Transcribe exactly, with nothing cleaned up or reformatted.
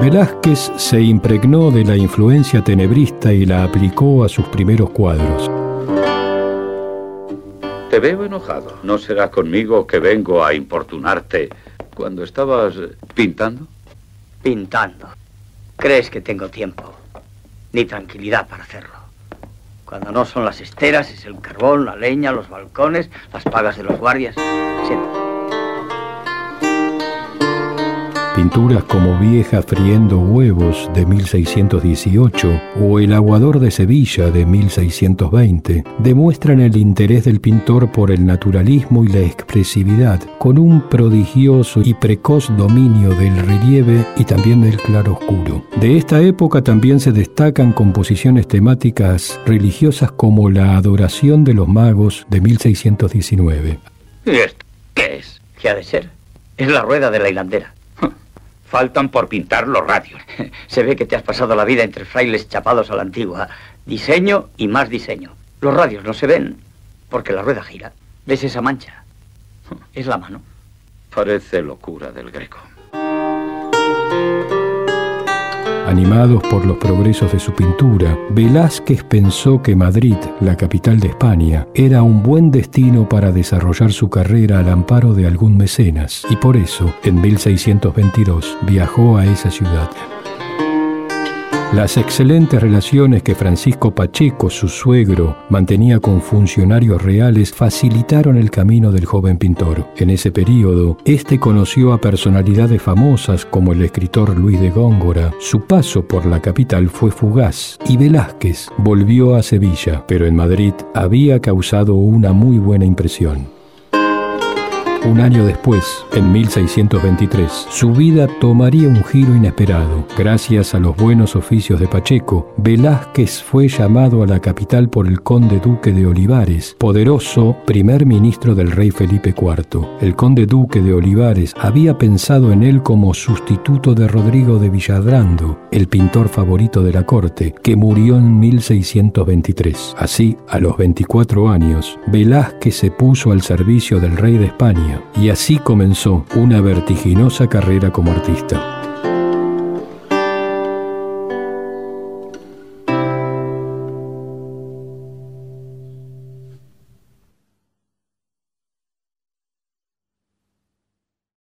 Velázquez se impregnó de la influencia tenebrista y la aplicó a sus primeros cuadros. Te veo enojado. ¿No será conmigo que vengo a importunarte cuando estabas pintando? Pintando. ¿Crees que tengo tiempo? Ni tranquilidad para hacerlo. Cuando no son las esteras, es el carbón, la leña, los balcones, las pagas de los guardias. Siempre. Pinturas como Vieja friendo huevos de mil seiscientos dieciocho o El aguador de Sevilla de mil seiscientos veinte demuestran el interés del pintor por el naturalismo y la expresividad, con un prodigioso y precoz dominio del relieve y también del claroscuro. De esta época también se destacan composiciones temáticas religiosas como La adoración de los magos de mil seiscientos diecinueve. ¿Y esto qué es? ¿Qué ha de ser? Es la rueda de la hilandera. Faltan por pintar los radios. Se ve que te has pasado la vida entre frailes chapados a la antigua. Diseño y más diseño. Los radios no se ven porque la rueda gira. ¿Ves esa mancha? Es la mano. Parece locura del Greco. Animados por los progresos de su pintura, Velázquez pensó que Madrid, la capital de España, era un buen destino para desarrollar su carrera al amparo de algún mecenas, y por eso, en mil seiscientos veintidós, viajó a esa ciudad. Las excelentes relaciones que Francisco Pacheco, su suegro, mantenía con funcionarios reales facilitaron el camino del joven pintor. En ese período, este conoció a personalidades famosas como el escritor Luis de Góngora. Su paso por la capital fue fugaz y Velázquez volvió a Sevilla, pero en Madrid había causado una muy buena impresión. Un año después, en mil seiscientos veintitrés, su vida tomaría un giro inesperado. Gracias a los buenos oficios de Pacheco, Velázquez fue llamado a la capital por el conde duque de Olivares, poderoso primer ministro del rey Felipe cuarto. El conde duque de Olivares había pensado en él como sustituto de Rodrigo de Villadrando, el pintor favorito de la corte, que murió en mil seiscientos veintitrés. Así, a los veinticuatro años, Velázquez se puso al servicio del rey de España, y así comenzó una vertiginosa carrera como artista.